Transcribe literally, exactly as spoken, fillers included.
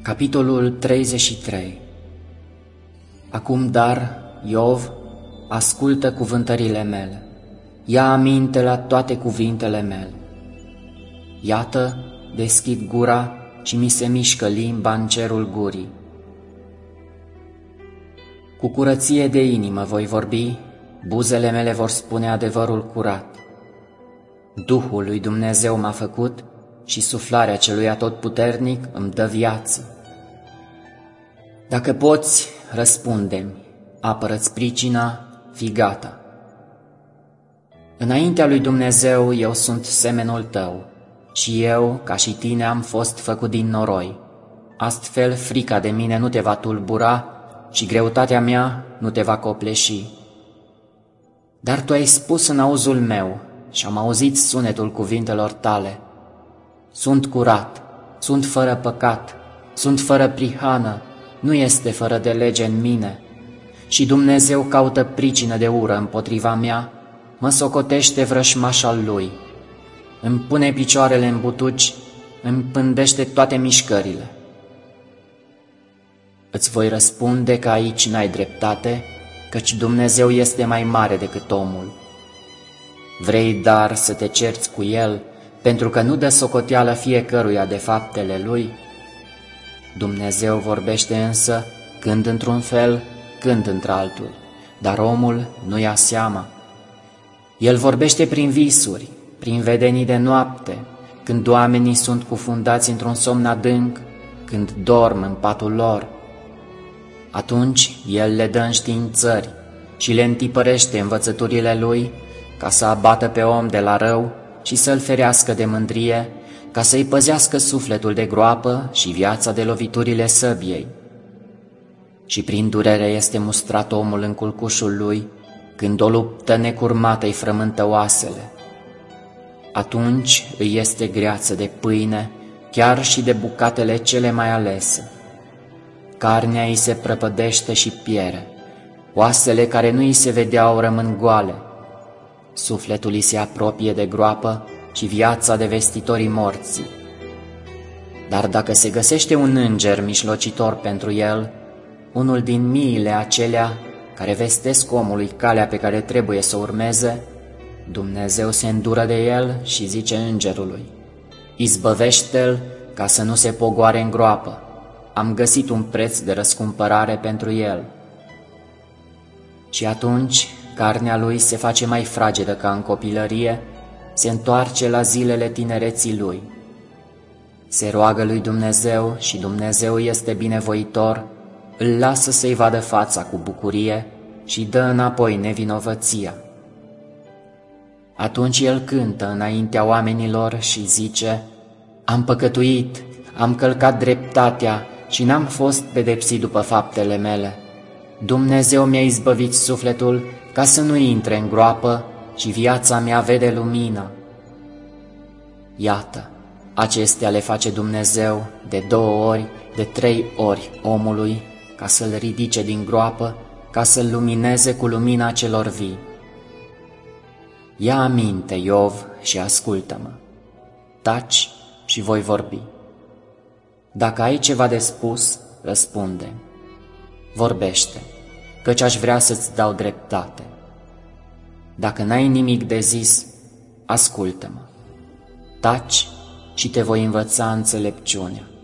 Capitolul treizeci și trei. Acum, dar, Iov, ascultă cuvântările mele, ia aminte la toate cuvintele mele. Iată, deschid gura și mi se mișcă limba în cerul gurii. Cu curăție de inimă voi vorbi, buzele mele vor spune adevărul curat. Duhul lui Dumnezeu m-a făcut și suflarea celui atotputernic îmi dă viață. Dacă poți, răspunde-mi, apără-ți pricina, fii gata. Înaintea lui Dumnezeu eu sunt semenul tău și eu, ca și tine, am fost făcut din noroi. Astfel frica de mine nu te va tulbura și greutatea mea nu te va copleși. Dar tu ai spus în auzul meu și am auzit sunetul cuvintelor tale. Sunt curat, sunt fără păcat, sunt fără prihană, nu este fără de lege în mine. Și Dumnezeu caută pricină de ură împotriva mea, mă socotește vrășmaș al lui. Îmi pune picioarele în butuci, îmi pândește toate mișcările. Îți voi răspunde că aici n-ai dreptate, căci Dumnezeu este mai mare decât omul. Vrei dar să te cerți cu el, pentru că nu dă socoteală fiecăruia de faptele lui? Dumnezeu vorbește însă, când într-un fel, când într-altul, dar omul nu ia seama. El vorbește prin visuri, prin vedenii de noapte, când oamenii sunt cufundați într-un somn adânc, când dorm în patul lor. Atunci el le dă înștiințări și le întipărește învățăturile lui, ca să abată pe om de la rău și să-l ferească de mândrie, ca să-i păzească sufletul de groapă și viața de loviturile săbiei. Și prin durere este mustrat omul în culcușul lui, când o luptă necurmată îi frământă oasele. Atunci îi este greață de pâine, chiar și de bucatele cele mai alese. Carnea îi se prăpădește și piere, oasele care nu îi se vedeau rămân goale. Sufletul îi se apropie de groapă și viața de vestitorii morții. Dar dacă se găsește un înger mijlocitor pentru el, unul din miile acelea care vestesc omului calea pe care trebuie să o urmeze, Dumnezeu se îndură de el și zice îngerului: izbăvește-l ca să nu se pogoare în groapă, am găsit un preț de răscumpărare pentru el. Și atunci carnea lui se face mai fragedă ca în copilărie, se întoarce la zilele tinereții lui. Se roagă lui Dumnezeu și Dumnezeu este binevoitor, îl lasă să-i vadă fața cu bucurie și dă înapoi nevinovăția. Atunci el cântă înaintea oamenilor și zice: am păcătuit, am călcat dreptatea și n-am fost pedepsit după faptele mele. Dumnezeu mi-a izbăvit sufletul ca să nu intre în groapă și viața mea vede lumină. Iată, acestea le face Dumnezeu de două ori, de trei ori omului, ca să-l ridice din groapă, ca să-l lumineze cu lumina celor vii. Ia aminte, Iov, și ascultă-mă. Taci și voi vorbi. Dacă ai ceva de spus, răspunde. Vorbește, căci aș vrea să-ți dau dreptate. Dacă n-ai nimic de zis, ascultă-mă. Taci și te voi învăța înțelepciunea.